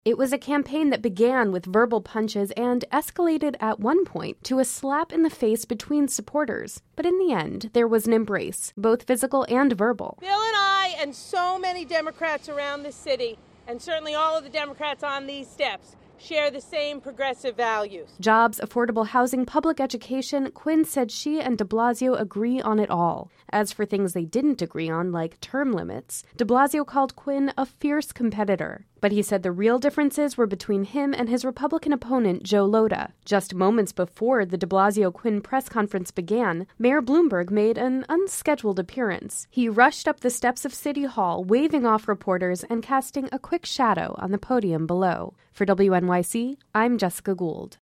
It was a campaign that began with verbal punches and escalated at one point to a slap in the face between supporters. But in the end, there was an embrace, both physical and verbal. Bill and I and so many Democrats around the city, and certainly all of the Democrats on these steps, share the same progressive values. Jobs, affordable housing, public education, Quinn said she and de Blasio agree on it all. As for things they didn't agree on, like term limits, de Blasio called Quinn a fierce competitor. But he said the real differences were between him and his Republican opponent, Joe Lhota. Just moments before the de Blasio-Quinn press conference began, Mayor Bloomberg made an unscheduled appearance. He rushed up the steps of City Hall, waving off reporters and casting a quick shadow on the podium below. For WNYC, I'm Jessica Gould.